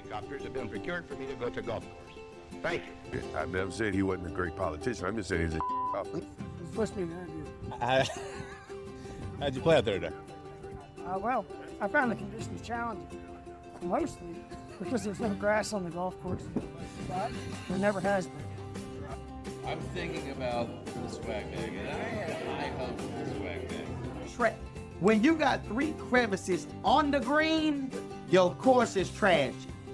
helicopters have been procured for me to go to golf course. Thank you. I never said he wasn't a great politician. I'm just saying he's a It's supposed to be an interview. How'd you play out there today? Well, I found the conditions challenging, mostly because there's no grass on the golf course, but there never has been. I'm thinking about the swag bag, and I have high hopes for the swag bag. Trash. When you got 3 crevices on the green, your course is trash.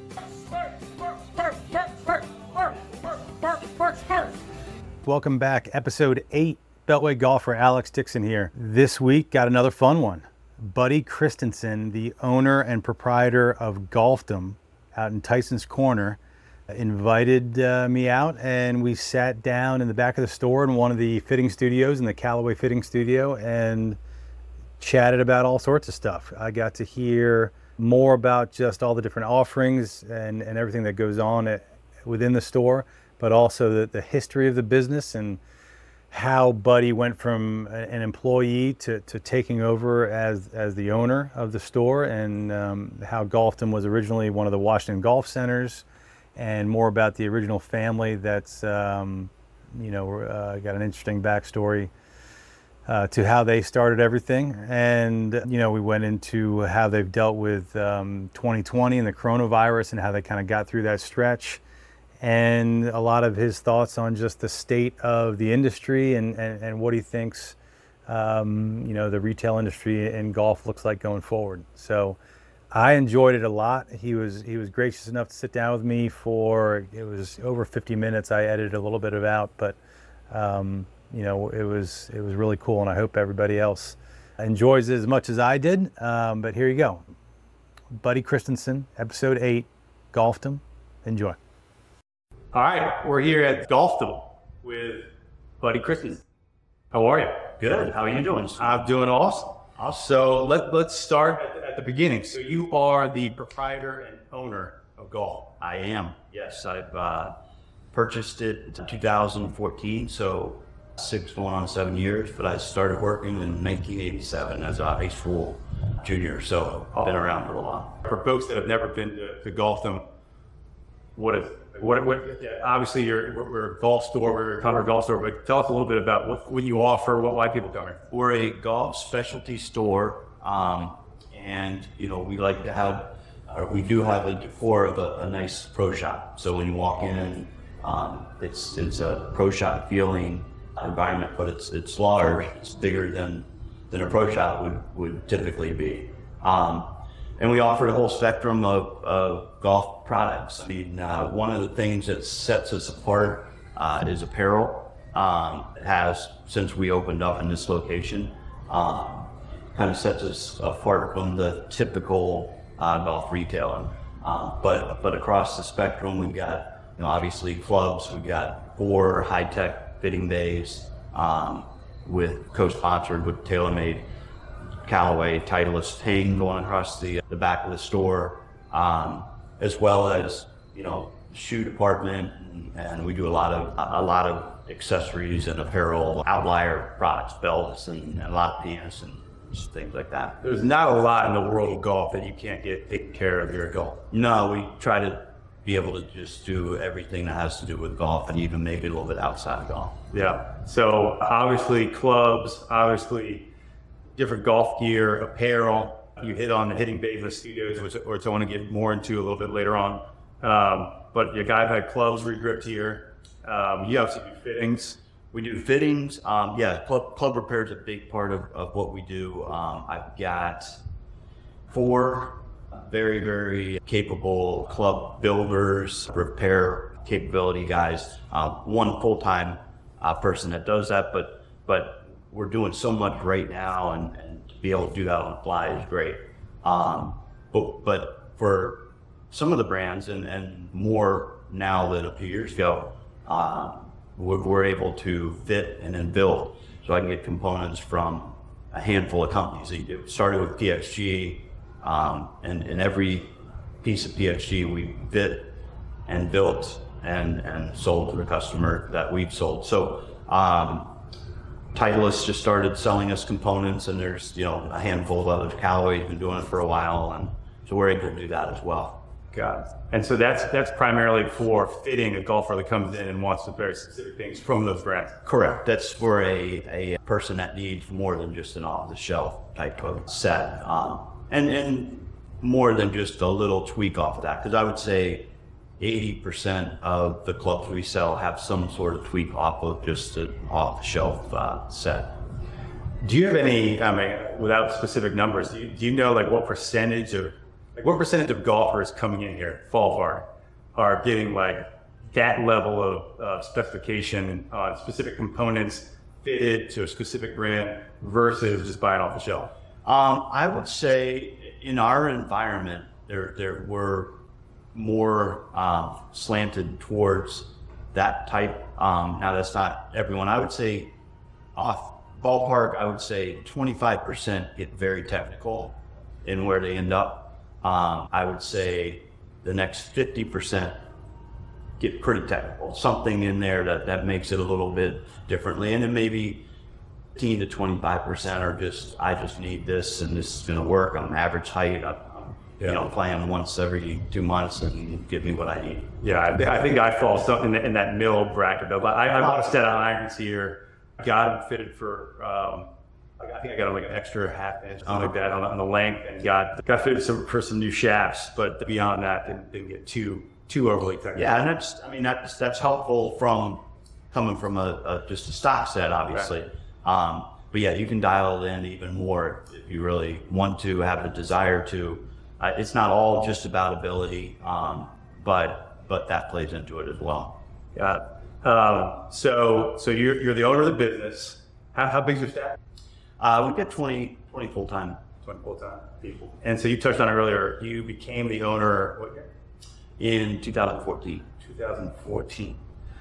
Welcome back, episode 8, Beltway Golfer Alex Dixon here. This week, got another fun one. Buddy Christensen, the owner and proprietor of Golfdom out in Tyson's Corner, invited me out, and we sat down in the back of the store in one of the fitting studios, in the Callaway fitting studio, and chatted about all sorts of stuff. I got to hear more about just all the different offerings and everything that goes on within the store, but also the history of the business and how Buddy went from an employee to taking over as the owner of the store, and how Golfdom was originally one of the Washington Golf Centers, and more about the original family that's got an interesting backstory to how they started everything. And we went into how they've dealt with 2020 and the coronavirus and how they kind of got through that stretch, and a lot of his thoughts on just the state of the industry and what he thinks the retail industry in golf looks like going forward. So I enjoyed it a lot. He was gracious enough to sit down with me it was over 50 minutes. I edited a little bit of out, but it was really cool, and I hope everybody else enjoys it as much as I did. But here you go. Buddy Christensen, episode 8, Golfdom. Enjoy. All right, we're here at Golfdom with Buddy Christensen. How are you? Good. How are you doing? I'm doing awesome. So let's start at the beginning. So you are the proprietor and owner of Golf. I am. Yes, I've purchased it in 2014, so 6 going on 7 years, but I started working in 1987 as a high school junior, so I've been around for a while. For folks that have never been to Golfdom, what obviously we're a golf store, we're a Conroe golf store, but tell us a little bit about what you offer, why people come here. We're a golf specialty store, and we like to have, we do have a decor of a nice pro shop. So when you walk in, it's a pro shop feeling environment, but it's large, it's bigger than a pro shop would typically be. And we offer a whole spectrum of golf products. I mean, one of the things that sets us apart is apparel. It has, since we opened up in this location, kind of sets us apart from the typical golf retailer. But across the spectrum, we've got, obviously clubs. We've got 4 high-tech fitting bays with co-sponsored with TaylorMade, Callaway, Titleist, Hang going across the back of the store, as well as shoe department, and we do a lot of accessories and apparel, outlier products, belts, and a lot of pants and just things like that. There's not a lot in the world of golf that you can't get taken care of here at Golf. No, we try to be able to just do everything that has to do with golf, and even maybe a little bit outside of golf. Yeah. So obviously clubs, obviously different golf gear, apparel. You hit on the hitting bays in the studios, which I want to get more into a little bit later on. But your guy had clubs re-gripped here. You obviously do fittings. We do fittings. Club repair is a big part of what we do. I've got 4 very, very capable club builders, repair capability guys. 1 full-time person that does that, but we're doing so much right now, and to be able to do that on the fly is great. But for some of the brands, and more now than a few years ago, we're able to fit and then build. So I can get components from a handful of companies. It started with PXG, and every piece of PXG we fit and built and sold to the customer that we've sold. So Titleist just started selling us components, and there's a handful of others. Callaway's been doing it for a while, and so we're able to do that as well. Got it. And so that's primarily for fitting a golfer that comes in and wants some very specific things from those brands. Correct. That's for a person that needs more than just an off-the-shelf type of set, and more than just a little tweak off of that. Because I would say 80% of the clubs we sell have some sort of tweak off of just an off-the-shelf set. Do you have any, I mean, without specific numbers, do you know like what percentage of golfers coming in here, Fall Park, are getting like that level of specification on specific components fitted to a specific brand versus just buying off the shelf? I would say in our environment, there were more slanted towards that type. Now that's not everyone. I would say off ballpark, I would say 25% get very technical in where they end up. I would say the next 50% get pretty technical. Something in there that makes it a little bit differently. And then maybe 15 to 25% are I just need this and this is going to work. I'm average height. I'm playing once every 2 months and give me what I need. Yeah, I think I fall something in that middle bracket. But I bought a set of irons here. Got them fitted for, I think I got like an extra half inch, something like that on the length, and got fitted for some new shafts. But beyond that, didn't get too overly technical. Yeah, and that's helpful coming from just a stock set, obviously. Right. But yeah, you can dial it in even more if you really want to, have the desire to. It's not all just about ability, but that plays into it as well. Yeah. So you're the owner of the business. How big is your staff? We get 20 full-time. 20 full-time people. And so you touched on it earlier. You became the owner what year? In 2014. 2014.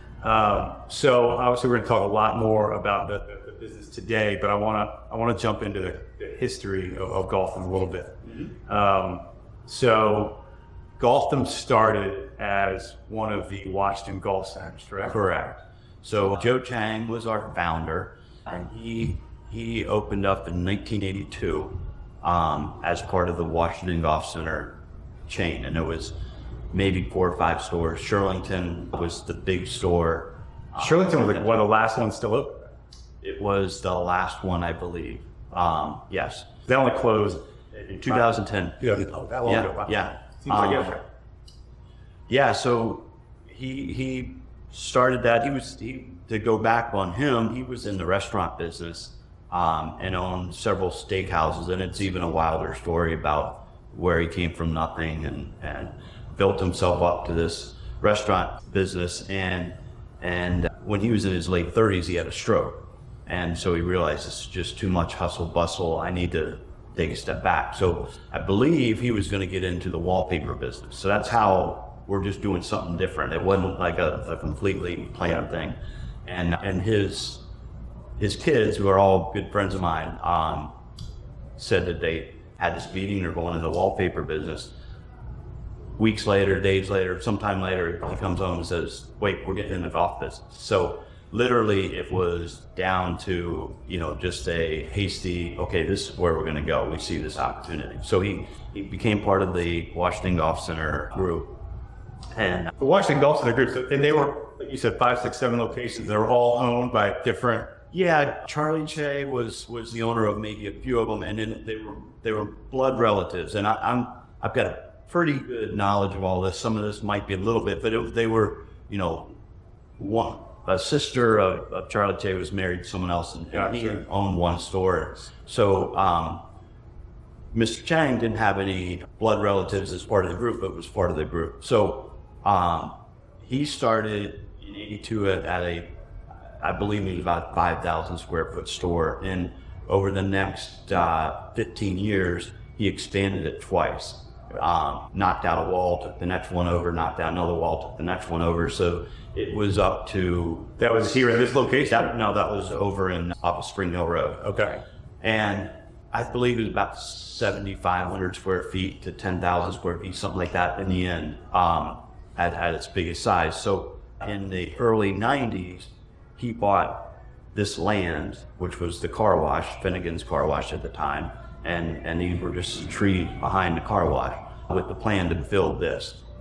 So obviously we're going to talk a lot more about the business today, but I want to jump into the history of Golfdom a little bit. Mm-hmm. So Golfdom started as one of the Washington Golf Centers, correct? Correct. So Joe Chang was our founder, and he opened up in 1982 as part of the Washington Golf Center chain, and it was maybe 4 or 5 stores. Shirlington was the big store. Shirlington was like one of the last ones still open. It was the last one, I believe. Yes. They only closed in 2010. Yeah, that long ago. Wow. Yeah. Seems like yesterday. Yeah, so he started that. To go back on him, he was in the restaurant business and owned several steakhouses, and it's even a wilder story about where he came from nothing and built himself up to this restaurant business. And when he was in his late 30s, he had a stroke. And so he realized this is just too much hustle bustle. I need to take a step back. So I believe he was going to get into the wallpaper business. So that's how we're just doing something different. It wasn't like a completely planned thing. And his kids, who are all good friends of mine, said that they had this meeting, they're going into the wallpaper business. Weeks later, days later, sometime later, he comes home and says, wait, we're getting in the golf business. So literally it was down to, just a hasty, okay, this is where we're going to go. We see this opportunity. So he became part of the Washington Golf Center group. And the Washington Golf Center group, and they were, like you said, 5, 6, 7 locations. They were all owned by different. Yeah, Charlie Che was the owner of maybe a few of them, and then they were blood relatives. And I've got a pretty good knowledge of all this. Some of this might be a little bit, but they were, one. A sister of Charlie Che was married to someone else, and he owned one store. So Mr. Chang didn't have any blood relatives as part of the group, but was part of the group. So he started in 82 at I believe it was about 5,000 square foot store. And over the next 15 years, he expanded it twice. Knocked out a wall, took the next one over, knocked out another wall, took the next one over. So it was up to... That was here in this location? No, that was over off of Spring Hill Road. Okay. And I believe it was about 7,500 square feet to 10,000 square feet, something like that in the end, at its biggest size. So in the early 90s, he bought this land, which was the car wash, Finnegan's Car Wash at the time, and these were just trees behind the car wash with the plan to build this.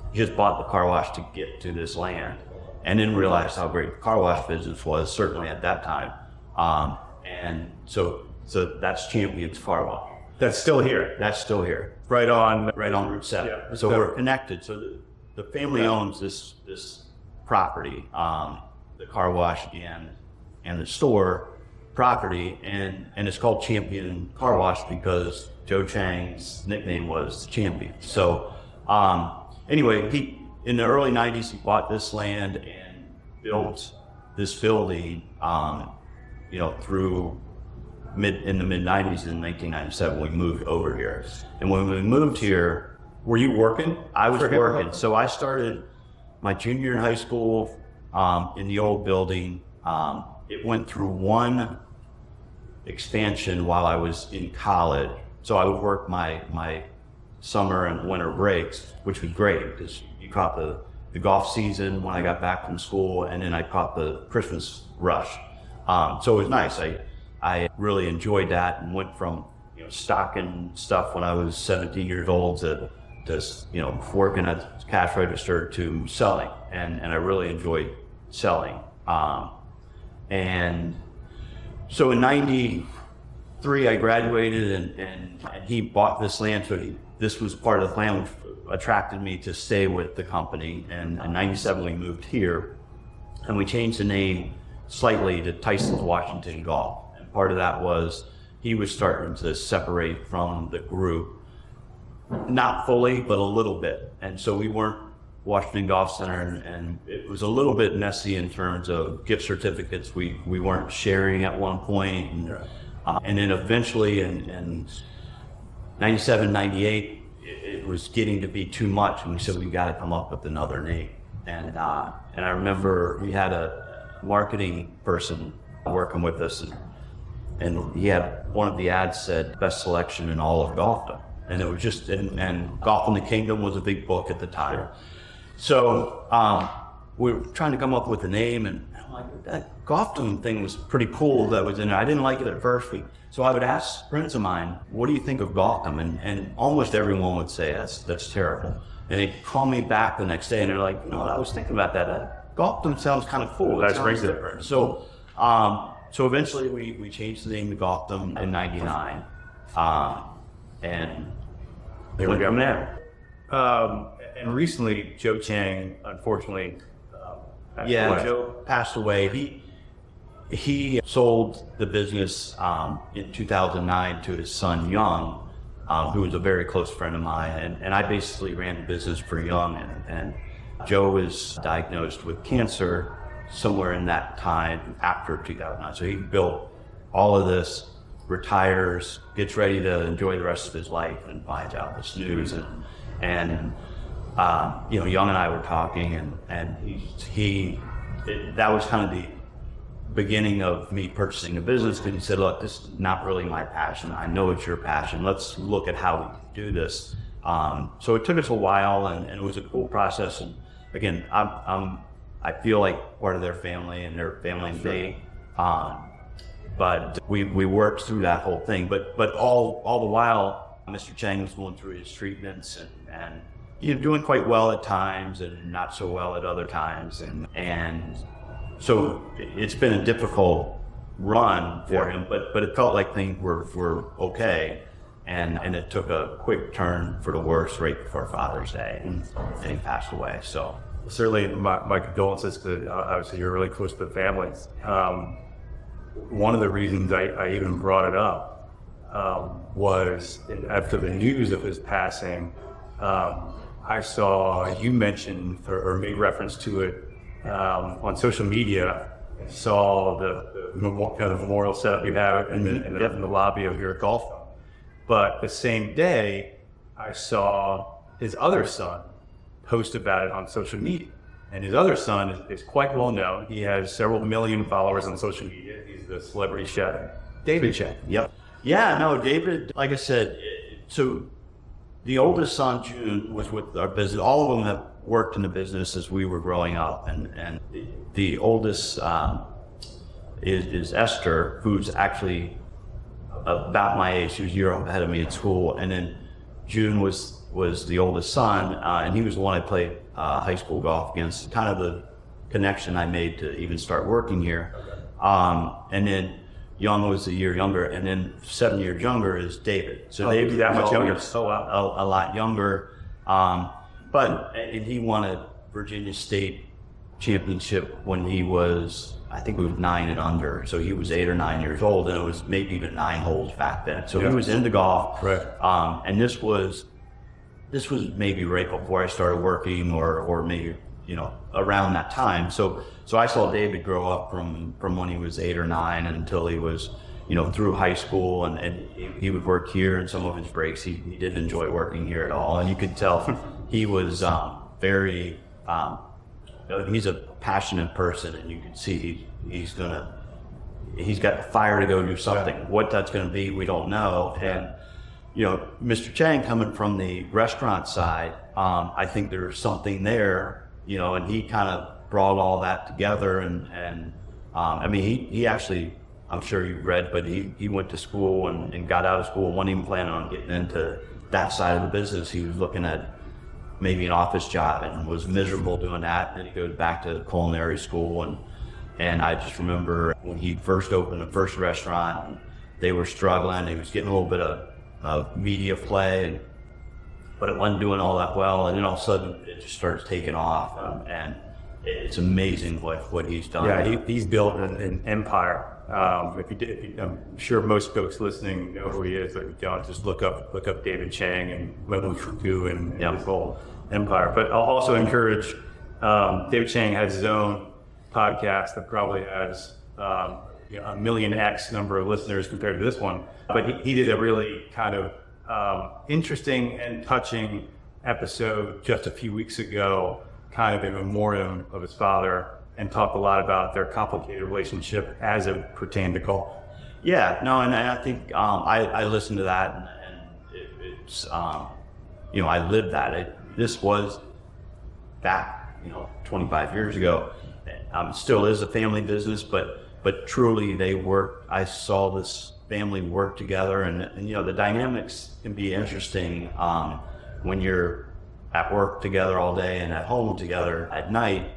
just bought the car wash to get to this land, and didn't realize how great the car wash business was, certainly at that time. And so that's Champions Car Wash. That's still here. That's still here, Right on. right on Route 7. Yeah, So Route 7. we're connected. So the family owns this property, the car wash and the store property, and it's called Champion Car Wash because Joe Chang's nickname was Champion. So anyway, he in the early 90s he bought this land and built this building. Through in the mid 90s, in 1997, we moved over here. And when we moved here, Were you working? I was for him? working. So I started my junior year in high school in the old building. It went through one expansion while I was in college. So I would work my summer and winter breaks, which was great because you caught the golf season when I got back from school, and then I caught the Christmas rush. So it was nice. I really enjoyed that and went from stocking stuff when I was 17 years old to working at the cash register to selling, and I really enjoyed selling. And so in '93 I graduated, and he bought this land. So this was part of the plan which attracted me to stay with the company. And in '97 we moved here, and we changed the name slightly to Tyson's Washington Golf. And part of that was he was starting to separate from the group, not fully, but a little bit. And so we weren't Washington Golf Center, and it was a little bit messy in terms of gift certificates. We weren't sharing at one point, and then eventually in 97, 98, it was getting to be too much, and we said we've got to come up with another name. And I remember we had a marketing person working with us, and he had one of the ads said best selection in all of Golfdom, and it was just and Golf in the Kingdom was a big book at the time. So we were trying to come up with a name, and I'm like, that Golfdom thing was pretty cool that was in there. I didn't like it at first, so I would ask friends of mine, what do you think of Golfdom? And almost everyone would say that's terrible. And they'd call me back the next day, and they're like, I was thinking about that. Golfdom sounds kind of cool. That's sounds great. different. So eventually we changed the name to Golfdom in '99, and There we went go. from there. And recently, Joe Chang, unfortunately, passed away. Joe passed away. He sold the business in 2009 to his son Young, who was a very close friend of mine, and I basically ran the business for Young, and Joe was diagnosed with cancer somewhere in that time after 2009. So he built all of this, retires, gets ready to enjoy the rest of his life, and finds out this news. And Young and I were talking, and that was kind of the beginning of me purchasing the business, because he said, look, this is not really my passion. I know it's your passion. Let's look at how we do this. So it took us a while, and it was a cool process. And again, I feel like part of their family, and their family and me. But we worked through that whole thing. But all the while, Mr. Chang was going through his treatments, and doing quite well at times, and not so well at other times, and so it's been a difficult run for him. But it felt like things were okay, and it took a quick turn for the worse right before Father's Day, and he passed away. So Certainly, my condolences, because obviously you're really close to the family. One of the reasons I even brought it up was after the news of his passing, I saw you mentioned or made reference to it on social media. Saw the kind of memorial setup you have in the lobby of your golf club. But the same day, I saw his other son post about it on social media. And his other son is quite well known. He has several million followers on social media. He's the celebrity chef, David Chang. Yep. Yeah, no, David, like I said, so the oldest son, June, was with our business. All of them have worked in the business as we were growing up. And the oldest is Esther, who's actually about my age. She was a year ahead of me at school. And then June was was the oldest son, and he was the one I played high school golf against. Kind of the connection I made to even start working here. And then Young was a year younger, and then 7 years younger is David. So David that much was younger. always a lot younger. And he won a Virginia State championship when he was, I think it was 9 and under. So he was 8 or 9 years old, and it was maybe even 9 holes back then. So he was into golf. Right. And this was maybe right before I started working, or maybe, around that time. So I saw David grow up from when he was 8 or 9 until he was, through high school, and he would work here, and some of his breaks, he didn't enjoy working here at all. And you could tell he was very, he's a passionate person, and you could see he's got fire to go do something. Yeah. What that's going to be, we don't know. And, Mr. Chang coming from the restaurant side, I think there's something there, and he kind of brought all that together. And he actually, I'm sure you read, but he went to school and got out of school, wasn't even planning on getting into that side of the business. He was looking at maybe an office job and was miserable doing that. And then he goes back to culinary school, and I just remember when he first opened the first restaurant, and they were struggling. He was getting a little bit of media play, but it wasn't doing all that well. And then all of a sudden it just starts taking off, and it's amazing what he's done. Yeah, he's built an empire. I'm sure most folks listening know who he is. If you don't, just look up David Chang and Wen Fu and his whole empire. But I'll also encourage, David Chang has his own podcast that probably has a million X number of listeners compared to this one. But he did a really kind of interesting and touching episode just a few weeks ago, kind of in memoriam of his father, and talked a lot about their complicated relationship as it pertained to golf. Yeah, no, and I think I listened to that, and it's I lived that. This was back 25 years ago. Still is a family business, but truly they work. I saw this family work together, and the dynamics can be interesting when you're at work together all day and at home together at night.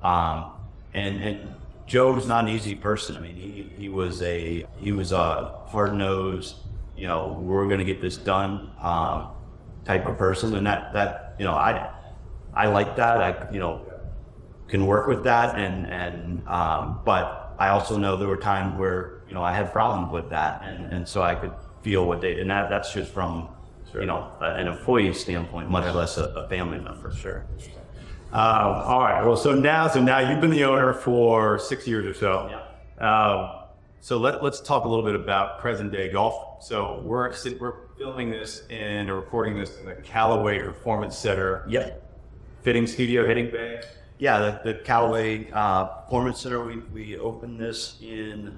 And Joe's not an easy person. I mean, he was a hard-nosed, we're going to get this done type of person, and that I like that. I can work with that, and but I also know there were times where I had problems with that, and so I could feel what they, and that's just from an employee standpoint, much less a family member. Sure. All right. Well, so now you've been the owner for 6 years or so. Yeah. So let's talk a little bit about present day golf. So we're filming this and recording this in the Callaway Performance Center. Yep. Fitting studio, hitting bay. Yeah, the Callaway Performance Center. We opened this in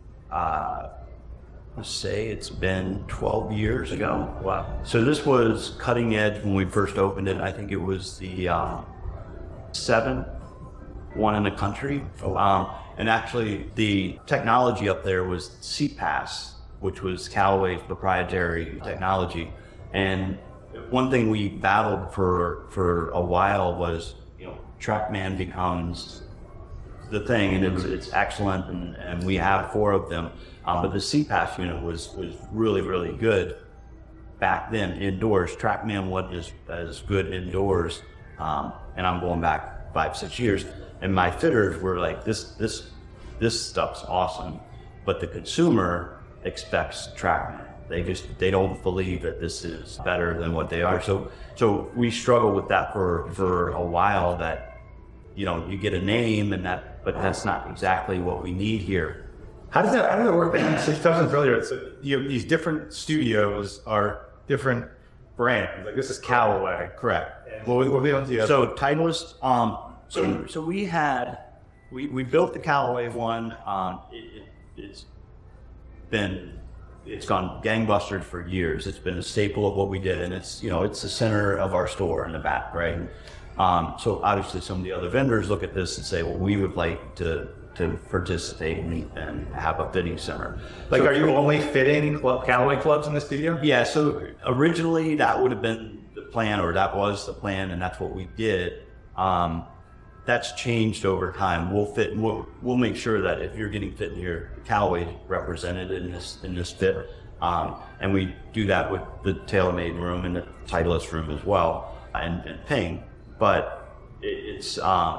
let's say it's been 12 years ago. Wow. So this was cutting edge when we first opened it. I think it was the 7th one in the country. And actually the technology up there was CPAS, which was Callaway's proprietary technology. And one thing we battled for a while was, TrackMan becomes the thing, and it's excellent, and we have 4 of them. But the CPAS unit was really, really good back then indoors. TrackMan wasn't as good indoors, and I'm going back 5-6 years. And my fitters were like, this stuff's awesome, but the consumer expects TrackMan. They don't believe that this is better than what they are. So we struggled with that for a while. That you get a name but that's not exactly what we need here. How does that work? So you touched on this earlier. So these different studios are different brands. Like this is Callaway, Correct. And what we don't do. So Titleist. So we built the Callaway one. It's gone gangbusters for years. It's been a staple of what we did, and it's the center of our store in the back, right? So obviously some of the other vendors look at this and say, well, we would like to participate and have a fitting center. Like, are you only fitting Callaway clubs in the studio? Yeah, so originally that would have been the plan, or that was the plan, and that's what we did. That's changed over time. We'll make sure that if you're getting fit in here, Callaway represented in this fit, and we do that with the TaylorMade room and the Titleist room as well, and Ping. But it's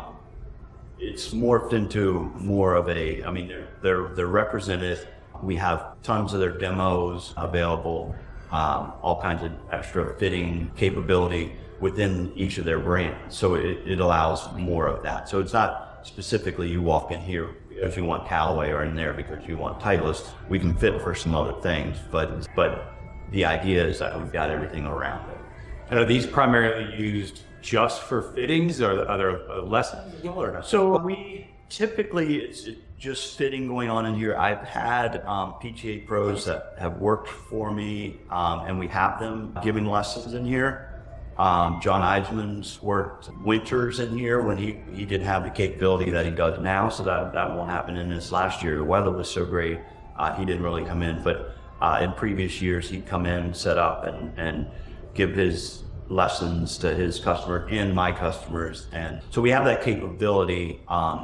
morphed into more of a. I mean, they're represented. We have tons of their demos available, all kinds of extra fitting capability within each of their brands. So it allows more of that. So it's not specifically you walk in here if you want Callaway, or in there because you want Titleist. We can fit for some other things, but the idea is that we've got everything around it. And are these primarily used just for fittings, or are there lessons? So we typically, it's just fitting going on in here. I've had PGA pros that have worked for me, and we have them giving lessons in here. John Eisman's worked winters in here when he didn't have the capability that he does now, so that won't happen in this last year. The weather was so great, he didn't really come in, but in previous years he'd come in, set up, and give his lessons to his customer and my customers. And so we have that capability.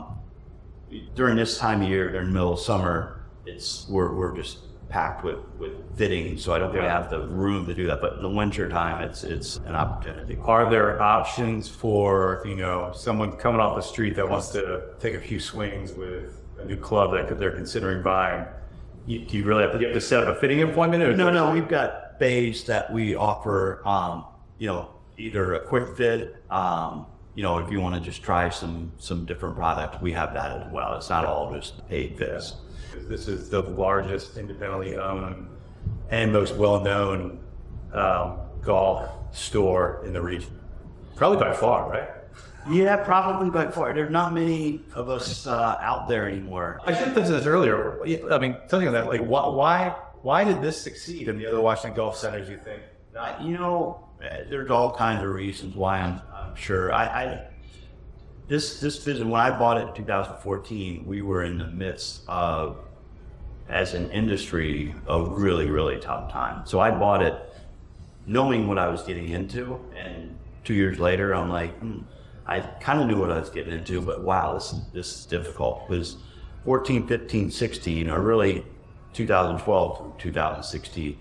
During this time of year, during the middle of summer, we're just packed with fitting, so I don't really have the room to do that. But in the winter time, it's an opportunity. Are there options for, someone coming off the street that wants to take a few swings with a new club that they're considering buying? Do you really have to set up a fitting appointment? Or No, we've got bays that we offer, either a quick fit, if you want to just try some different products, we have that as well. It's not all just paid fits. This is the largest independently owned and most well-known golf store in the region. Probably by far, right? Yeah, probably by far. There's not many of us out there anymore. I said this earlier. I mean, something like that. Like, why did this succeed in the other Washington golf centers, you think? There's all kinds of reasons why, I'm sure. This vision, when I bought it in 2014, we were in the midst of, as an industry, a really, really tough time. So I bought it knowing what I was getting into, and 2 years later, I'm like, I kind of knew what I was getting into, but wow, this is difficult. Because 14, 15, 16, or really 2012 through 2016,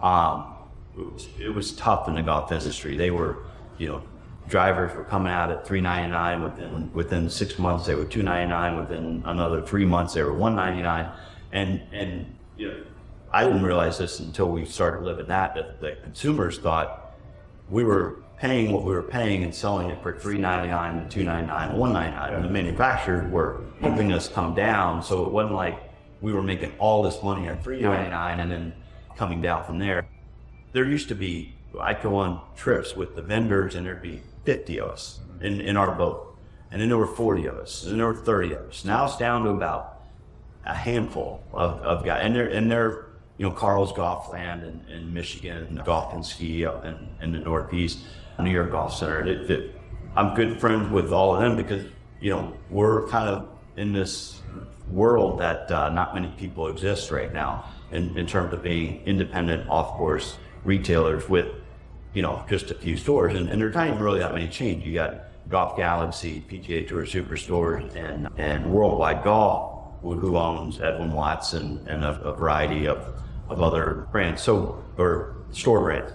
it was tough in the golf industry. They were, drivers were coming out at $399. Within 6 months, they were $299. Within another 3 months, they were $199. And I didn't realize this until we started living that the consumers thought we were paying what we were paying and selling it for $399, $299, $199. And the manufacturers were helping us come down, so it wasn't like we were making all this money at $399 and then coming down from there. There used to be, I'd go on trips with the vendors, and there'd be 50 of us in our boat. And then there were 40 of us, and there were 30 of us. Now it's down to about a handful of guys. And they're Carl's Golf Land in Michigan, Golf and Ski up in the Northeast, New York Golf Center. I'm good friends with all of them because, we're kind of in this world that not many people exist right now in terms of being independent off-course retailers with, just a few stores, and there's not even really that many chains. You got Golf Galaxy, PGA Tour Superstores, and Worldwide Golf, who owns Edwin Watson and a variety of other brands, or store brands.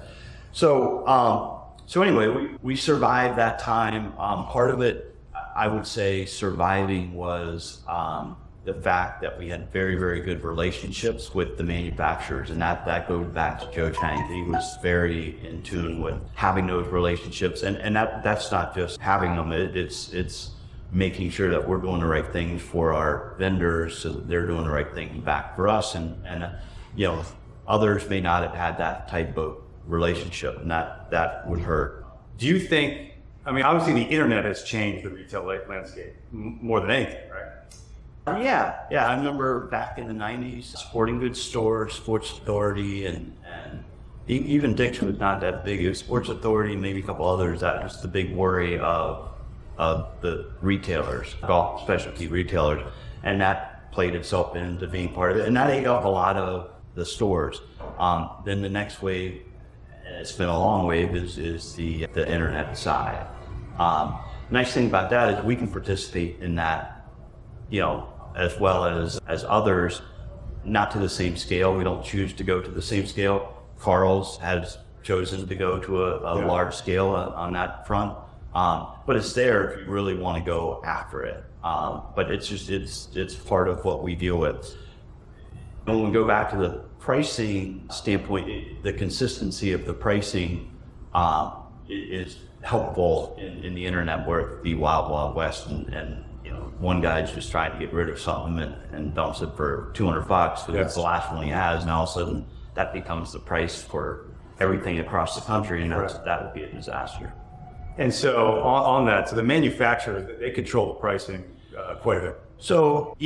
So anyway, we survived that time. Part of it, I would say, surviving was the fact that we had very, very good relationships with the manufacturers, and that goes back to Joe Chang. He was very in tune with having those relationships, and that's not just having them. It's making sure that we're doing the right things for our vendors, so that they're doing the right thing back for us, and others may not have had that type of relationship, and that would hurt. Do you think? I mean, obviously the internet has changed the retail landscape more than anything, right? Yeah. I remember back in the 90s, sporting goods stores, Sports Authority, and even Dick's was not that big. It was Sports Authority, maybe a couple others. That was the big worry of the retailers, golf specialty retailers, and that played itself into being part of it. And that ate up a lot of the stores. Then the next wave it's been a long wave, is the internet side. Nice thing about that is we can participate in that, as well as others, not to the same scale. We don't choose to go to the same scale. Carl's has chosen to go to a large scale on that front. But it's there if you really want to go after it. But it's part of what we deal with. And when we go back to the pricing standpoint, the consistency of the pricing is helpful in the internet where the wild west and one guy's just trying to get rid of something and dumps it for $200 because it's the last one he has, and all of a sudden that becomes the price for everything across the country, and that would be a disaster. And so on that, so the manufacturers, they control the pricing quite a bit. So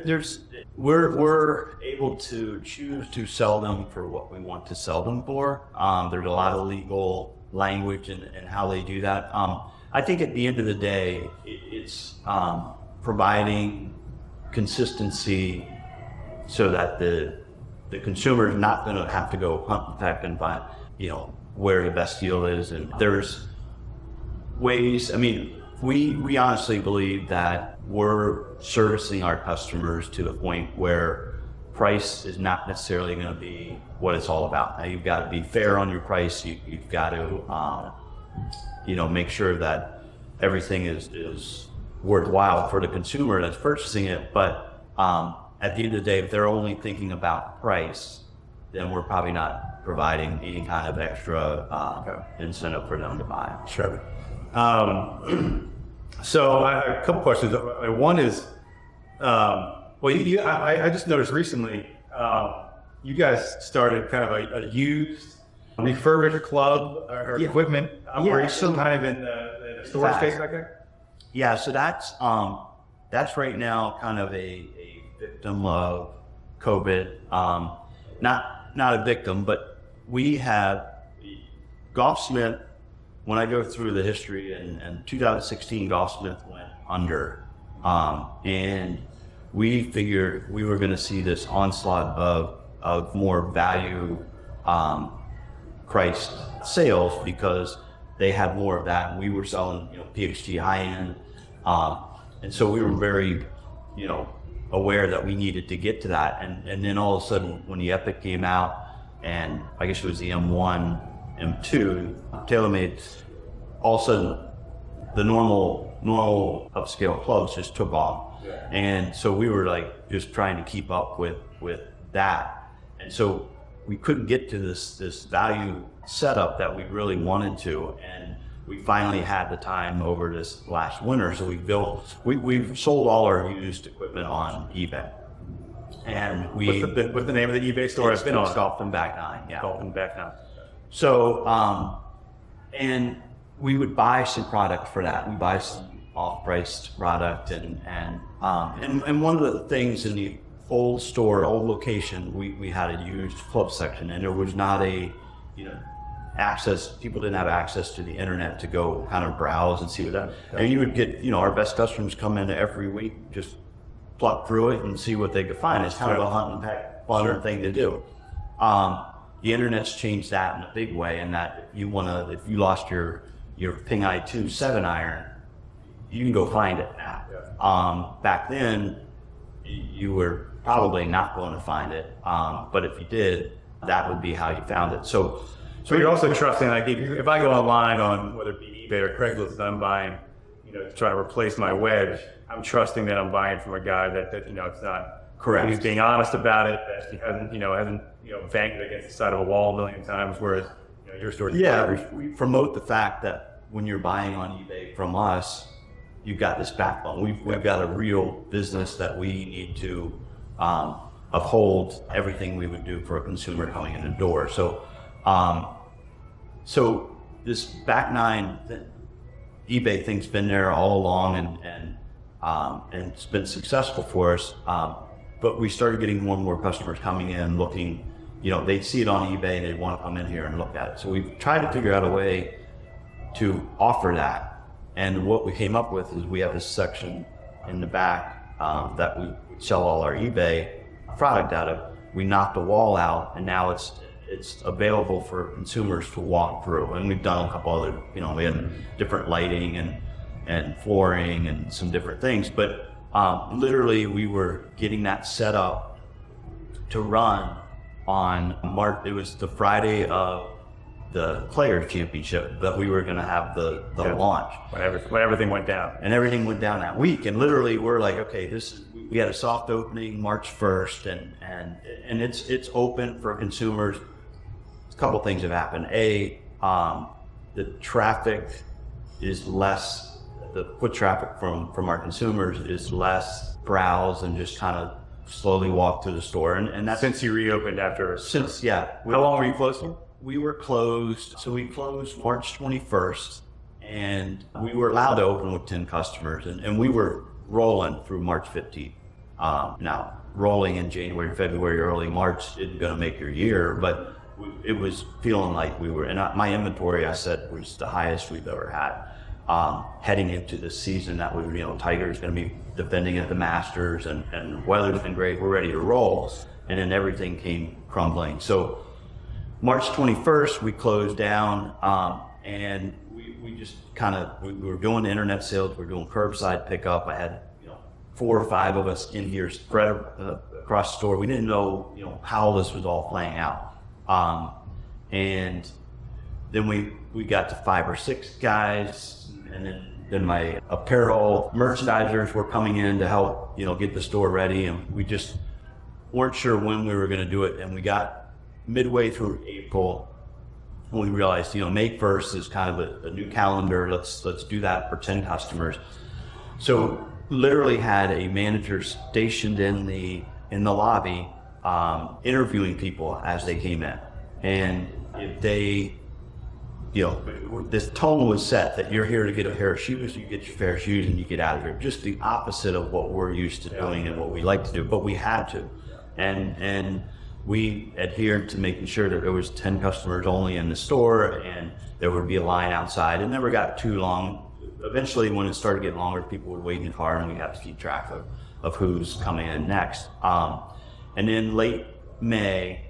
we're able to choose to sell them for what we want to sell them for. There's a lot of legal language and how they do that. I think at the end of the day, it's providing consistency so that the consumer is not going to have to go hunt and peck and find, where the best deal is. And there's ways, we honestly believe that we're servicing our customers to the point where price is not necessarily going to be what it's all about. Now, you've got to be fair on your price. You've got to, make sure that everything is worthwhile for the consumer that's purchasing it. But at the end of the day, if they're only thinking about price, then we're probably not providing any kind of extra incentive for them to buy. Sure. So I have a couple questions. One is, I just noticed recently, you guys started kind of a used refurbished club or equipment operation kind of in the storage space like that? Yeah, so that's right now kind of a victim of COVID. Not a victim, but we have Golfsmith. When I go through the history, in 2016, Golfsmith went under, and we figured we were going to see this onslaught of more value priced sales because they had more of that. We were selling, PXG high end, and so we were very, aware that we needed to get to that. And then all of a sudden, when the Epic came out, and I guess it was the M1, M2, TaylorMade, all of a sudden the normal upscale clubs just took off. Yeah. And so we were like just trying to keep up with that. And so we couldn't get to this value setup that we really wanted to. And we finally had the time over this last winter. So we've sold all our used equipment on eBay. And what's the name of the eBay store? It's been on Golf and Back Nine. Yeah. Golf and Back Nine. So, and we would buy some product for that. We buy some off-priced product, and one of the things in the old location, we had a used club section, and there was not access. People didn't have access to the internet to go kind of browse and see what that. And you would get, our best customers come in every week, just pluck through it and see what they could find. It's kind of a hunt and peck fun thing to do. The internet's changed that in a big way, in that if you lost your Ping I2 7-iron, you can go find it now. Yeah. Back then, you were probably not going to find it, but if you did, that would be how you found it. So you're also trusting, like if I go online on whether it be eBay or Craigslist, and I'm buying, to try to replace my wedge, I'm trusting that I'm buying from a guy that it's not. Correct. He's being honest about it. That he hasn't banged it against the side of a wall a million times. Whereas, your store. Yeah, we promote the fact that when you're buying on eBay from us, you've got this backbone. We've got a real business that we need to uphold everything we would do for a consumer coming in the door. So, so this Back Nine eBay thing's been there all along, and it's been successful for us. But we started getting more and more customers coming in, looking, they see it on eBay and they want to come in here and look at it. So we've tried to figure out a way to offer that. And what we came up with is we have this section in the back that we sell all our eBay product out of. We knocked the wall out, and now it's it's available for consumers to walk through. And we've done a couple other, we had different lighting and flooring and some different things. But literally, we were getting that set up to run on March. It was the Friday of the Players Championship that we were going to have the launch. When everything went down. And everything went down that week. And literally, we're like, okay, we had a soft opening March 1st, and it's open for consumers. A couple things have happened. The traffic is less. The foot traffic from our consumers is less. Browse and just kind of slowly walk through the store. And that's Since you reopened after. yeah. How long were you closed for? We were closed, so we closed March 21st, and we were allowed to open with 10 customers, and we were rolling through March 15th. Now, rolling in January, February, early March isn't going to make your year, but it was feeling like we were, and my inventory, I said, was the highest we've ever had. Heading into the season that we, Tiger's going to be defending at the Masters, and weather's been great, we're ready to roll, and then everything came crumbling. So March 21st, we closed down, and we just we were doing internet sales, we were doing curbside pickup. I had 4 or 5 of us in here spread across the store. We didn't know how this was all playing out, and then we got to 5 or 6 guys, and then my apparel merchandisers were coming in to help get the store ready, and we just weren't sure when we were going to do it, and we got midway through April, we realized, May 1st is kind of a new calendar. Let's do that for 10 customers. So literally had a manager stationed in the lobby, interviewing people as they came in. And if they, this tone was set that you're here to get a pair of shoes, you get your pair of shoes and you get out of here. Just the opposite of what we're used to doing and what we like to do, but we had to. And we adhered to making sure that there was 10 customers only in the store, and there would be a line outside. It never got too long. Eventually, when it started getting longer, people would wait in the car, and we had to keep track of who's coming in next. And then late May,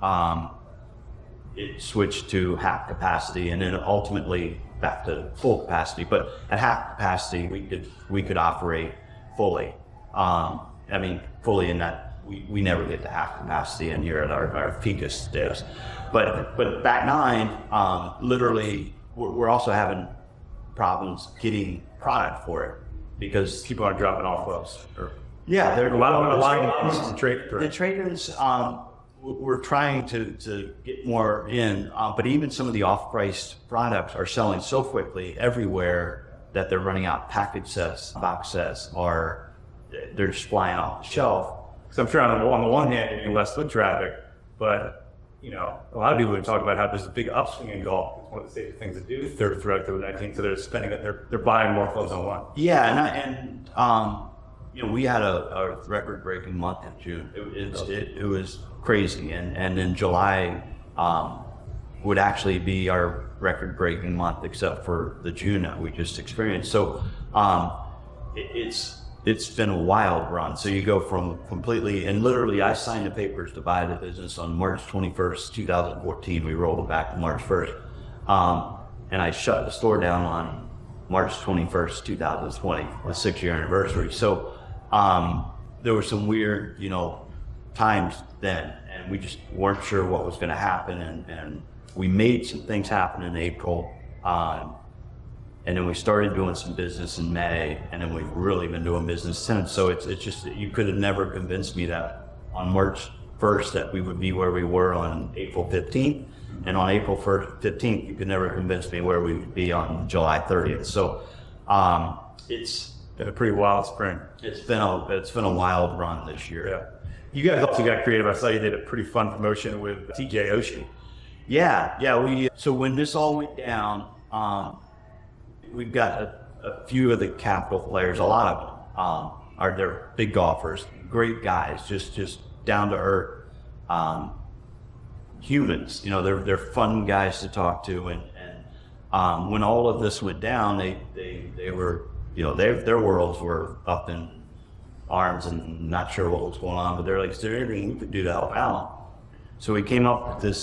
it switched to half capacity, and then ultimately back to full capacity. But at half capacity, we could operate fully. Fully in that. We never get to half capacity in here at our peakest days. But back 9, literally, we're also having problems getting product for it because people aren't dropping off clothes. Yeah, they're a lot of the traders. We're trying to get more in, but even some of the off-price products are selling so quickly everywhere that they're running out. Package sets, box sets they're just flying off the shelf. So I'm sure on the one hand, you're getting less foot traffic, but a lot of people would talk about how there's a big upswing in golf. It's one of the safest things to do throughout COVID-19. So they're spending it. They're buying more clothes on one. Yeah, we had a record-breaking month in June. It was crazy, and then July would actually be our record-breaking month, except for the June that we just experienced. So it's been a wild run. So you go from completely, and literally I signed the papers to buy the business on March 21st, 2014. We rolled it back to March 1st. And I shut the store down on March 21st, 2020, the 6-year anniversary. So there were some weird, times then, and we just weren't sure what was gonna happen. And we made some things happen in April. And then we started doing some business in May, and then we've really been doing business since. So it's just, you could have never convinced me that on March 1st that we would be where we were on April 15th. And on April 15th, you could never convince me where we would be on July 30th. So it's been a pretty wild spring. It's been a wild run this year. Yeah. You guys also got creative. I saw you did a pretty fun promotion with TJ Oshie. Yeah. So when this all went down, we've got a few of the Capital players, a lot of them they're big golfers, great guys, just down to earth humans. They're fun guys to talk to, and when all of this went down, they were, their worlds were up in arms and not sure what was going on, but they're like, is there anything you could do to help out? So we came up with this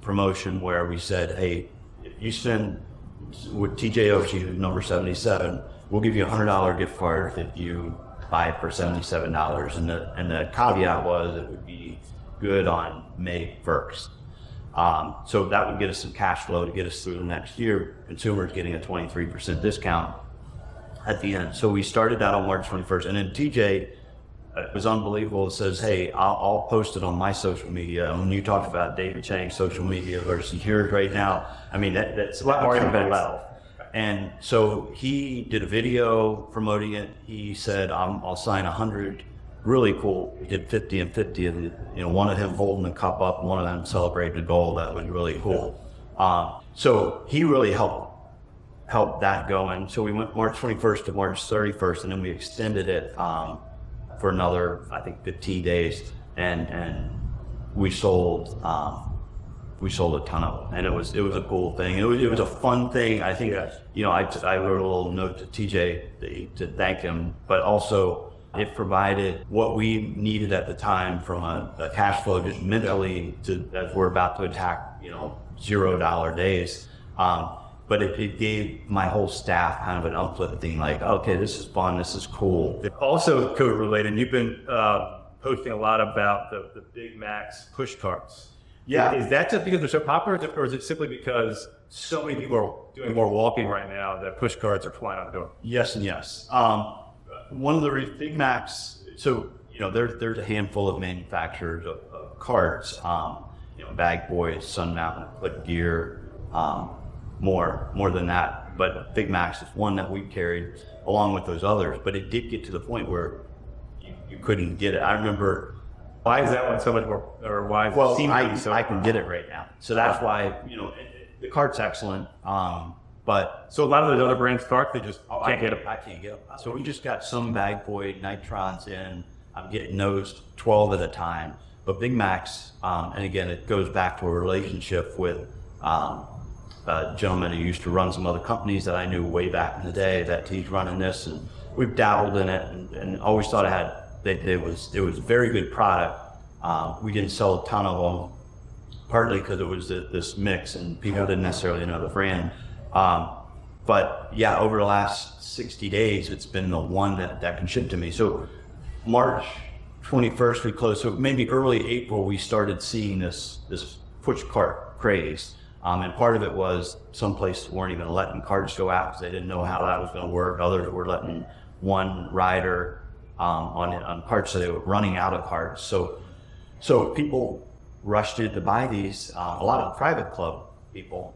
promotion where we said, hey, if you send with TJ Oshie, number 77, we'll give you a $100 gift card if you buy it for $77. And the caveat was it would be good on May 1st. So that would get us some cash flow to get us through the next year. Consumers getting a 23% discount at the end. So we started that on March 21st. And then TJ was unbelievable. It says, hey, I'll post it on my social media. And when you talked about David Chang's social media versus yours right now, I mean, that's a lot more level. And so he did a video promoting it. He said, I'll sign 100. Really cool. We did 50 and 50, and one of him holding the cup up, one of them celebrated gold. That was really cool. So he really helped that going. So we went March 21st to March 31st, and then we extended it for another, I think, 15 days, and we sold a ton of them, and it was a cool thing. It was a fun thing. I think I wrote a little note to TJ to thank him, but also it provided what we needed at the time from a cash flow, just mentally, as we're about to attack $0 days. But it gave my whole staff kind of an uplifting, like, okay, this is fun, this is cool. Also COVID related, you've been posting a lot about the Big Macs push carts. Yeah. Is that just because they're so popular, or is it simply because so many people are doing more walking right now that push carts are flying out the door? Yes and yes. One of the Big Macs, so there's a handful of manufacturers of carts, Bag Boys, Sun Mountain, Click Gear, more than that. But Big Macs is one that we carried along with those others. But it did get to the point where you couldn't get it. I remember. Why is that one so much more, or why? Well, I can get it right now, so that's why the cart's excellent. But so a lot of those other brands cart, they just can't get them. I can't get them. So we just got some Bag Boy Nitrons in. I'm getting those 12 at a time. But Big Macs, and again, it goes back to a relationship with a gentleman who used to run some other companies that I knew way back in the day, that he's running this, and we've dabbled in it, and always thought it was a very good product. We didn't sell a ton of them, partly because it was this mix and people didn't necessarily know the brand. But yeah, over the last 60 days, it's been the one that can ship to me. So March 21st, we closed. So maybe early April, we started seeing this push cart craze. And part of it was some places weren't even letting carts go out because they didn't know how that was going to work. Others were letting one rider on carts, so they were running out of carts. So people rushed in to buy these, a lot of private club people,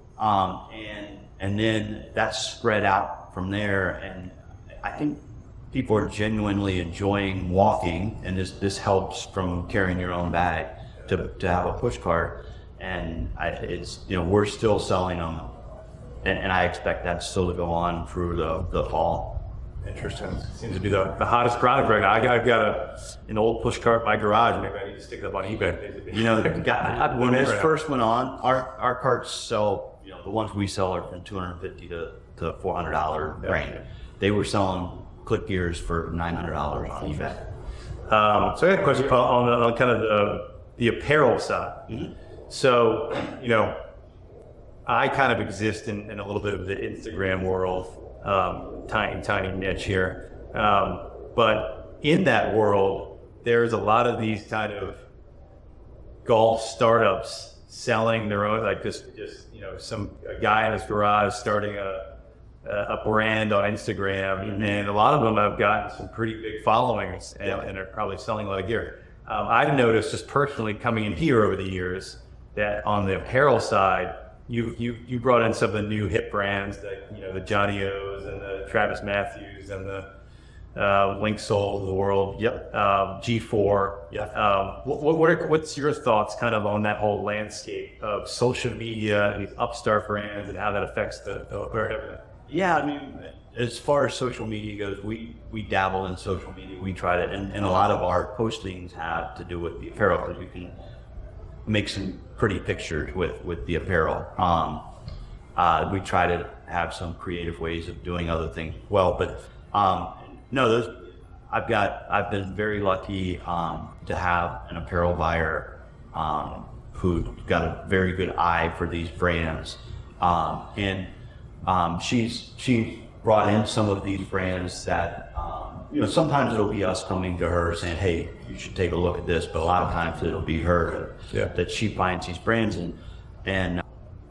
and then that spread out from there. And I think people are genuinely enjoying walking, and this helps from carrying your own bag to have a push cart. And we're still selling them, and I expect that still to go on through the fall. Interesting. Seems to be the hottest product right now. I've got an old push cart in my garage. Maybe I need to stick it up on eBay. When this first went on, our carts sell, the ones we sell are from $250 to $400 range. They were selling Click Gears for $900 on eBay. So I had a question on kind of the apparel side. Mm-hmm. So, I kind of exist in a little bit of the Instagram world. Tiny niche here. But in that world, there's a lot of these kind of golf startups selling their own, like just a guy in his garage starting a brand on Instagram, and a lot of them have gotten some pretty big followings and are probably selling a lot of gear. I've noticed just personally coming in here over the years that on the apparel side, you brought in some of the new hip brands, like the Johnny O's and the Travis Matthews and the Link Soul of the world. Yep. G4. Yeah. What's your thoughts kind of on that whole landscape of social media, these upstart brands, and how that affects the everything? Yeah, I mean, as far as social media goes, we dabble in social media. We try to, and a lot of our postings have to do with the apparel, because we can make some pretty pictures with the apparel. We try to have some creative ways of doing other things well, but I've been very lucky to have an apparel buyer food. Got a very good eye for these brands, she brought in some of these brands that sometimes it'll be us coming to her saying, hey, you should take a look at this, but a lot of times it'll be her that she finds these brands in. And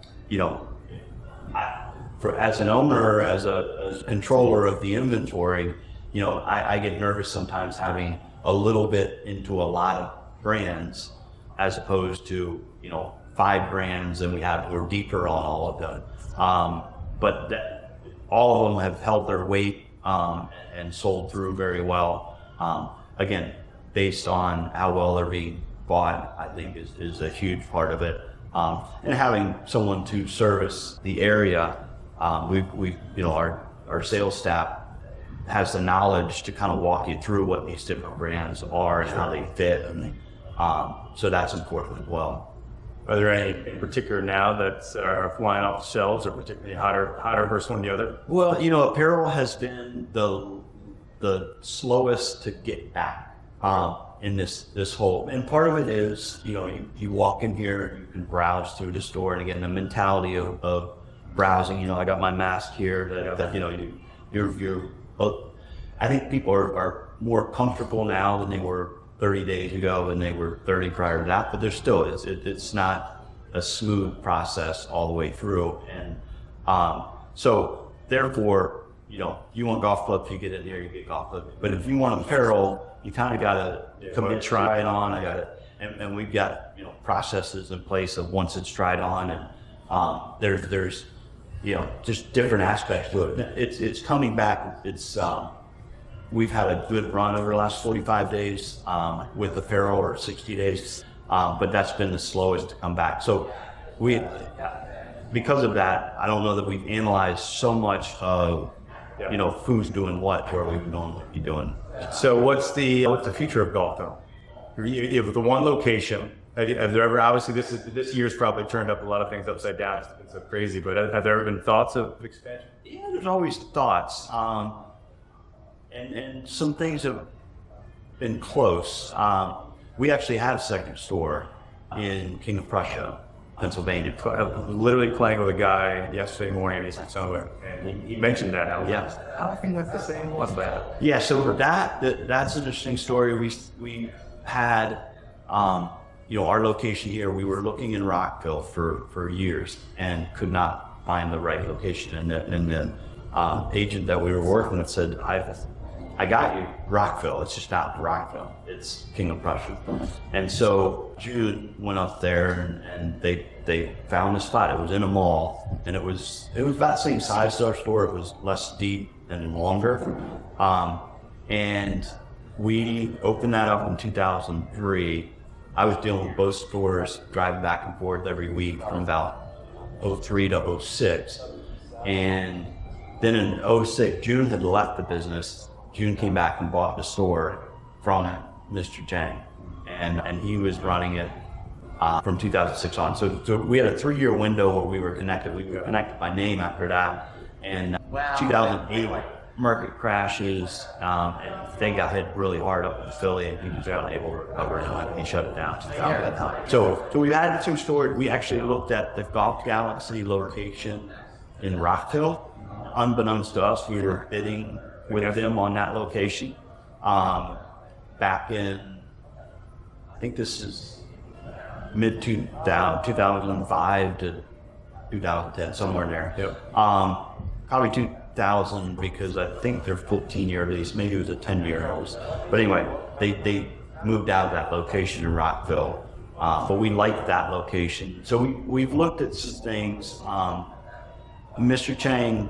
as an owner, as a controller of the inventory, I get nervous sometimes having a little bit into a lot of brands as opposed to 5 brands, and we're deeper on all of them. But all of them have held their weight and sold through very well. Again, based on how well they're being bought, I think is a huge part of it. And having someone to service the area, our sales staff has the knowledge to kind of walk you through what these different brands are and how they fit, and so that's important as well. Are there any in particular now that are flying off the shelves, or particularly hotter versus one or the other? Well, apparel has been the slowest to get back in this whole, and part of it is you walk in here, you can browse through the store, and again the mentality of browsing. I got my mask here. I think people are more comfortable now than they were 30 days ago, and they were 30 prior to that. But there's still it's not a smooth process all the way through, and so therefore you want golf clubs, you get in here, you get golf clubs. But if you want apparel, you kind of gotta come and try it on. And we've got processes in place of once it's tried on, and there's just different aspects to it. It's coming back. We've had a good run over the last 45 days with apparel, or 60 days, but that's been the slowest to come back. So because of that, I don't know that we've analyzed so much of who's doing what, where we would normally be doing. So what's the future of golf though? You have the one location. Have there ever, obviously this year's probably turned up a lot of things upside down. It's been so crazy, but have there ever been thoughts of expansion? Yeah, there's always thoughts. And some things have been close. We actually had a second store in King of Prussia, Pennsylvania. I was literally playing with a guy yesterday morning in somewhere, and he mentioned that. How can that's the same? What's that? Yeah, so that's an interesting story. We had our location here. We were looking in Rockville for years and could not find the right location. And the agent that we were working with said, I got you, Rockville. It's just not Rockville. It's King of Prussia. And so Jude went up there, and they found the spot. It was in a mall, and it was about the same size as our store. It was less deep and longer. And we opened that up in 2003. I was dealing with both stores, driving back and forth every week from about 03 to 06. And then in 06, June had left the business. June came back and bought the store from Mr. Chang, and he was running it from 2006 on. So we had a 3-year window where we were connected. We were connected by name after that. And 2008, market crashes, and they got hit really hard up in Philly, and he was unable to recover, and he shut it down. So we had 2 stores. We actually looked at the Golf Galaxy location in Rockville. Unbeknownst to us, we were bidding with them on that location back in, I think this is mid 2005 to 2010, somewhere in there. Yep. Probably 2000, because I think they're 14-year lease. Maybe it was a 10-year lease. But anyway, they moved out of that location in Rockville. But we liked that location. So we've looked at some things. Mr. Chang,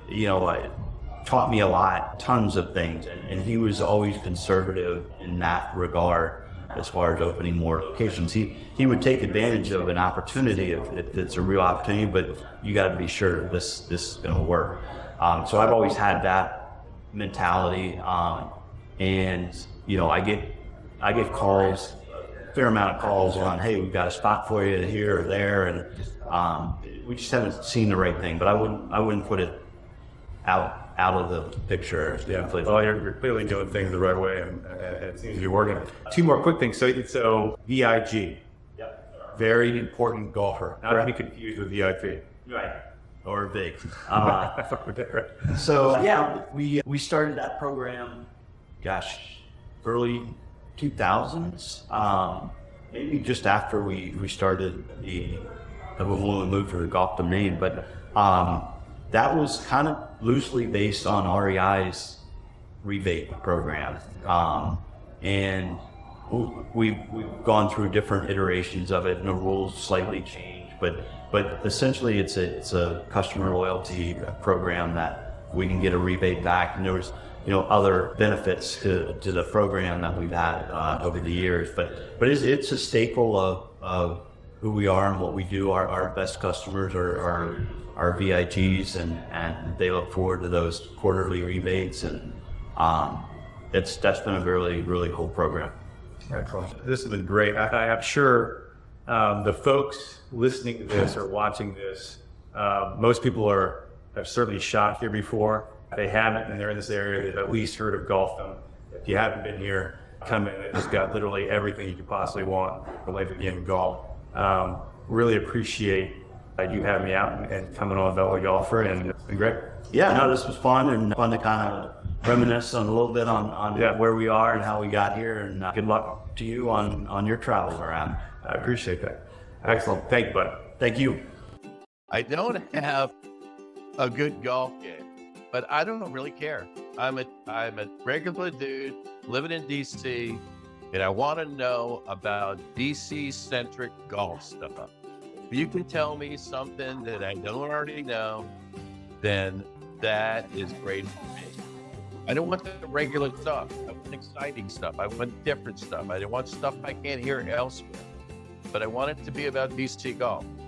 taught me a lot, tons of things, and he was always conservative in that regard as far as opening more locations. He would take advantage of an opportunity if it's a real opportunity, but you got to be sure this is going to work. So I've always had that mentality, and I get calls, a fair amount of calls on, hey, we've got a spot for you here or there, and we just haven't seen the right thing. But I wouldn't put it out of the picture. Yeah, well, you're clearly doing things the right way, and it seems to be working. 2 more quick things. So VIG. Yep. very important golfer, not to be confused with VIP. Right. Or big. Fuck with that, right? So yeah, we started that program, early 2000s. Maybe just after we started when we moved to the Golfdom name, but that was kind of loosely based on REI's rebate program, and we've gone through different iterations of it, and the rules slightly changed, but essentially it's a customer loyalty program that we can get a rebate back, and there was other benefits to the program that we've had over the years, but it's a staple of who we are and what we do. Our best customers are our VIGs, and they look forward to those quarterly rebates, and that's been a really, really cool program. Excellent. This has been great. I'm sure the folks listening to this or watching this, most people have certainly shot here before. If they haven't, and they're in this area, they've at least heard of Golfdom. If you haven't been here, come in. It's got literally everything you could possibly want related to the game of golf. Really appreciate you having me out and coming on Beltway Golfer, and it's been great. Yeah, no, this was fun, and fun to kind of reminisce on a little bit on where we are and how we got here, and good luck to you on your travels around. I appreciate that. Excellent. Thank you, bud. Thank you. I don't have a good golf game, but I don't really care. I'm a regular dude living in DC, and I want to know about DC-centric golf stuff. If you can tell me something that I don't already know, then that is great for me. I don't want the regular stuff. I want exciting stuff. I want different stuff. I don't want stuff I can't hear elsewhere. But I want it to be about DC golf.